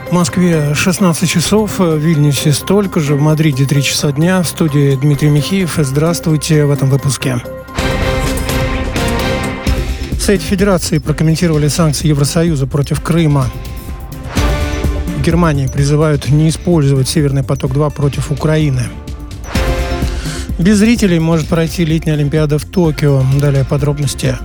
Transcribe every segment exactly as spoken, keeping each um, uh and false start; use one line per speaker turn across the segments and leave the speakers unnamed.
В Москве шестнадцать часов, в Вильнюсе столько же, в Мадриде три часа дня. В студии Дмитрий Михеев. Здравствуйте в этом выпуске. В Совете Федерации прокомментировали санкции Евросоюза против Крыма. В Германии призывают не использовать «Северный поток-два» против Украины. Без зрителей может пройти летняя Олимпиада в Токио. Далее подробности.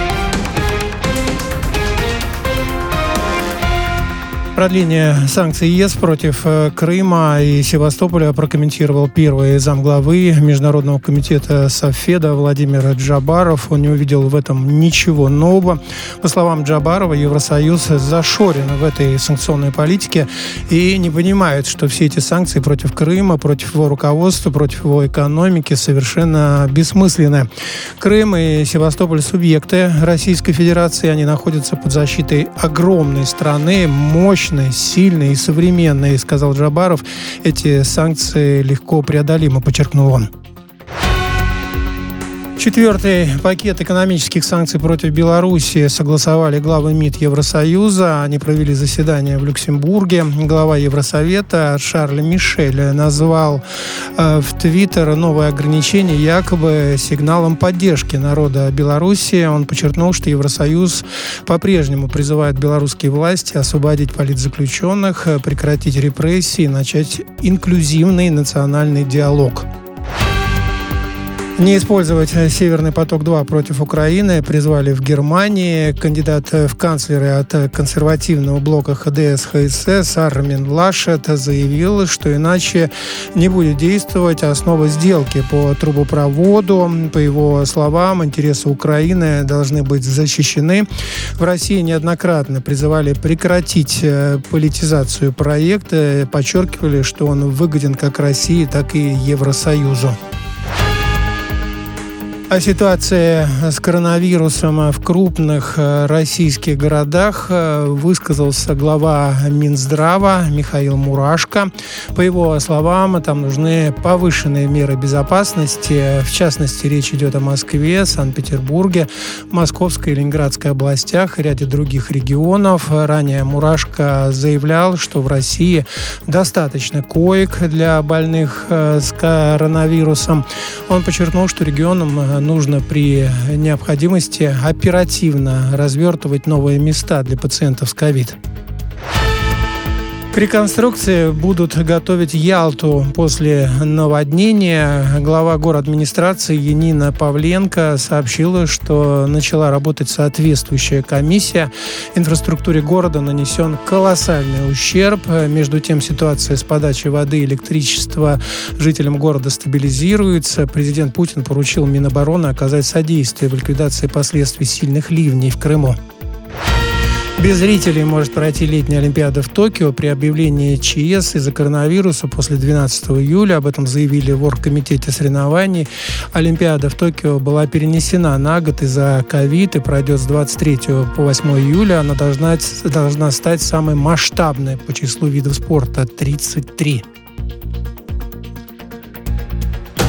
Продление санкций ЕС против Крыма и Севастополя прокомментировал первый замглавы Международного комитета Совфеда Владимир Джабаров. Он не увидел в этом ничего нового. По словам Джабарова, Евросоюз зашорен в этой санкционной политике и не понимает, что все эти санкции против Крыма, против его руководства, против его экономики совершенно бессмысленны. Крым и Севастополь — субъекты Российской Федерации. Они находятся под защитой огромной страны, мощной, сильные и современные, сказал Джабаров. Эти санкции легко преодолимы, подчеркнул он. Четвертый пакет экономических санкций против Беларуси согласовали главы МИД Евросоюза. Они провели заседание в Люксембурге. Глава Евросовета Шарль Мишель назвал э, в Твиттер новые ограничения якобы сигналом поддержки народа Беларуси. Он подчеркнул, что Евросоюз по-прежнему призывает белорусские власти освободить политзаключенных, прекратить репрессии и начать инклюзивный национальный диалог. Не использовать «Северный поток-два» против Украины призвали в Германии. Кандидат в канцлеры от консервативного блока ХДС-ХСС Армин Лашет заявил, что иначе не будет действовать основа сделки по трубопроводу. По его словам, интересы Украины должны быть защищены. В России неоднократно призывали прекратить политизацию проекта, подчеркивали, что он выгоден как России, так и Евросоюзу. О ситуации с коронавирусом в крупных российских городах высказался глава Минздрава Михаил Мурашко. По его словам, там нужны повышенные меры безопасности. В частности, речь идет о Москве, Санкт-Петербурге, Московской и Ленинградской областях и ряде других регионов. Ранее Мурашко заявлял, что в России достаточно коек для больных с коронавирусом. Он подчеркнул, что регионам нужно при необходимости оперативно развертывать новые места для пациентов с ковид. К реконструкции будут готовить Ялту после наводнения. Глава городадминистрации Янина Павленко сообщила, что начала работать соответствующая комиссия. Инфраструктуре города нанесен колоссальный ущерб. Между тем, ситуация с подачей воды и электричества жителям города стабилизируется. Президент Путин поручил Минобороны оказать содействие в ликвидации последствий сильных ливней в Крыму. Без зрителей может пройти летняя Олимпиада в Токио при объявлении ЧС из-за коронавируса после двенадцатого июля. Об этом заявили в оргкомитете соревнований. Олимпиада в Токио была перенесена на год из-за ковид и пройдет с двадцать третьего по восьмое июля. Она должна, должна стать самой масштабной по числу видов спорта — тридцать три.